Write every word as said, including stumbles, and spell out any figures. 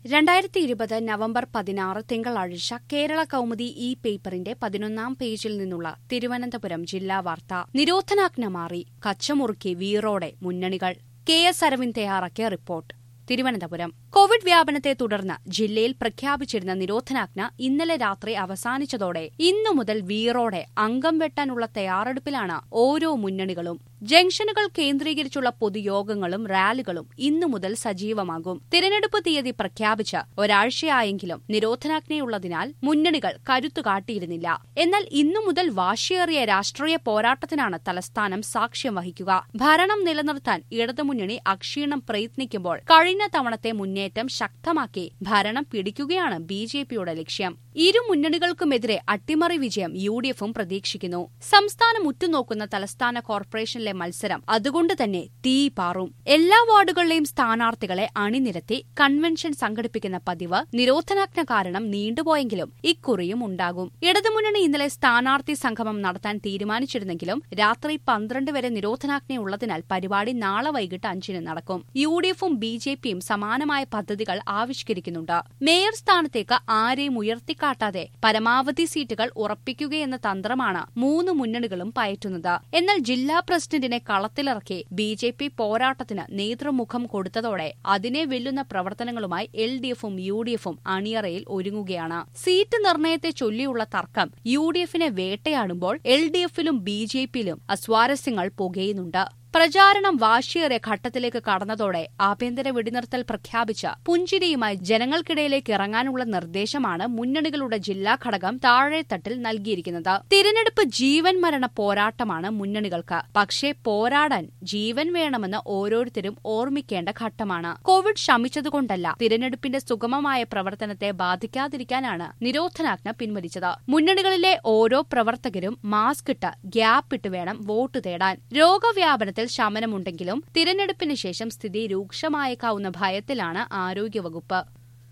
രണ്ടായിരത്തി ഇരുപത് നവംബർ പതിനാറ് തിങ്കളാഴ്ച കേരള കൗമുദി ഇ പേപ്പറിന്റെ പതിനൊന്നാം പേജിൽ നിന്നുള്ള തിരുവനന്തപുരം ജില്ലാ വാർത്ത. നിരോധനാജ്ഞ മാറി, കച്ചമുറുക്കി വീറോടെ മുന്നണികൾ. കെ എസ് അരവിന്ദ് തയ്യാറാക്കിയ റിപ്പോർട്ട്. തിരുവനന്തപുരം. കോവിഡ് വ്യാപനത്തെ തുടർന്ന് ജില്ലയിൽ പ്രഖ്യാപിച്ചിരുന്ന നിരോധനാജ്ഞ ഇന്നലെ രാത്രി അവസാനിച്ചതോടെ ഇന്നു മുതൽ വീറോടെ അംഗം വെട്ടാനുള്ള തയ്യാറെടുപ്പിലാണ് ഓരോ മുന്നണികളും. ജംഗ്ഷനുകൾ കേന്ദ്രീകരിച്ചുള്ള പൊതുയോഗങ്ങളും റാലികളും ഇന്നു മുതൽ സജീവമാകും. തിരഞ്ഞെടുപ്പ് തീയതി പ്രഖ്യാപിച്ച് ഒരാഴ്ചയായെങ്കിലും നിരോധനാജ്ഞയുള്ളതിനാൽ മുന്നണികൾ കരുത്തു കാട്ടിയിരുന്നില്ല. എന്നാൽ ഇന്നു മുതൽ വാശിയേറിയ രാഷ്ട്രീയ പോരാട്ടത്തിനാണ് തലസ്ഥാനം സാക്ഷ്യം വഹിക്കുക. ഭരണം നിലനിർത്താൻ ഇടതുമുന്നണി അക്ഷീണം പ്രയത്നിക്കുമ്പോൾ കഴിഞ്ഞ തവണത്തെ മുന്നേറ്റം ശക്തമാക്കി ഭരണം പിടിക്കുകയാണ് ബി ജെ പിയുടെ ലക്ഷ്യം. ഇരു മുന്നണികൾക്കുമെതിരെ അട്ടിമറി വിജയം യു ഡി എഫും പ്രതീക്ഷിക്കുന്നു. സംസ്ഥാനം ഉറ്റുനോക്കുന്ന തലസ്ഥാന കോർപ്പറേഷനിലെ മത്സരം അതുകൊണ്ട് തന്നെ തീ പാറും. എല്ലാ വാർഡുകളിലെയും സ്ഥാനാർത്ഥികളെ അണിനിരത്തി കൺവെൻഷൻ സംഘടിപ്പിക്കുന്ന പതിവ് നിരോധനാജ്ഞ കാരണം നീണ്ടുപോയെങ്കിലും ഇക്കുറിയും ഉണ്ടാകും. ഇടതുമുന്നണി ഇന്നലെ സ്ഥാനാർത്ഥി സംഗമം നടത്താൻ തീരുമാനിച്ചിരുന്നെങ്കിലും രാത്രി പന്ത്രണ്ട് വരെ നിരോധനാജ്ഞയുള്ളതിനാൽ പരിപാടി നാളെ വൈകിട്ട് അഞ്ചിന് നടക്കും. യു ഡി എഫും ബി ജെ പിയും സമാനമായ പദ്ധതികൾ ആവിഷ്കരിക്കുന്നുണ്ട്. മേയർ സ്ഥാനത്തേക്ക് ആരെയും ഉയർത്തിക്കാട്ടാതെ പരമാവധി സീറ്റുകൾ ഉറപ്പിക്കുകയെന്ന തന്ത്രമാണ് മൂന്ന് മുന്നണികളും പയറ്റുന്നത്. എന്നാൽ ജില്ലാ പ്രസിഡന്റിനെ കളത്തിലിറക്കി ബി ജെ പി പോരാട്ടത്തിന് നേതൃമുഖം കൊടുത്തതോടെ അതിനെ വെല്ലുന്ന പ്രവർത്തനങ്ങളുമായി എൽ ഡി എഫും യു ഡി എഫും അണിയറയിൽ ഒരുങ്ങുകയാണ്. സീറ്റ് നിർണയത്തെ ചൊല്ലിയുള്ള തർക്കം യു ഡി എഫിനെ വേട്ടയാടുമ്പോൾ എൽ ഡി എഫിലും ബി ജെ പിയിലും അസ്വാരസ്യങ്ങൾ പുകയുന്നുണ്ട്. പ്രചാരണം വാശിയേറിയ ഘട്ടത്തിലേക്ക് കടന്നതോടെ ആഭ്യന്തര വെടിനിർത്തൽ പ്രഖ്യാപിച്ച് പുഞ്ചിരിയുമായി ജനങ്ങൾക്കിടയിലേക്ക് ഇറങ്ങാനുള്ള നിർദ്ദേശമാണ് മുന്നണികളുടെ ജില്ലാ ഘടകം താഴെത്തട്ടിൽ നൽകിയിരിക്കുന്നത്. തിരഞ്ഞെടുപ്പ് ജീവൻ മരണ പോരാട്ടമാണ് മുന്നണികൾക്ക്. പക്ഷേ പോരാടാൻ ജീവൻ വേണമെന്ന് ഓരോരുത്തരും ഓർമ്മിക്കേണ്ട ഘട്ടമാണ്. കോവിഡ് ശമിച്ചതുകൊണ്ടല്ല, തിരഞ്ഞെടുപ്പിന്റെ സുഗമമായ പ്രവർത്തനത്തെ ബാധിക്കാതിരിക്കാനാണ് നിരോധനാജ്ഞ പിൻവലിച്ചത്. മുന്നണികളിലെ ഓരോ പ്രവർത്തകരും മാസ്ക് ഇട്ട് ഗ്യാപ്പിട്ട് വേണം വോട്ട് തേടാൻ. രോഗവ്യാപനത്തിൽ ശമനമുണ്ടെങ്കിലും തിരഞ്ഞെടുപ്പിന് ശേഷം സ്ഥിതി രൂക്ഷമായേക്കാവുന്ന ഭയത്തിലാണ് ആരോഗ്യവകുപ്പ്.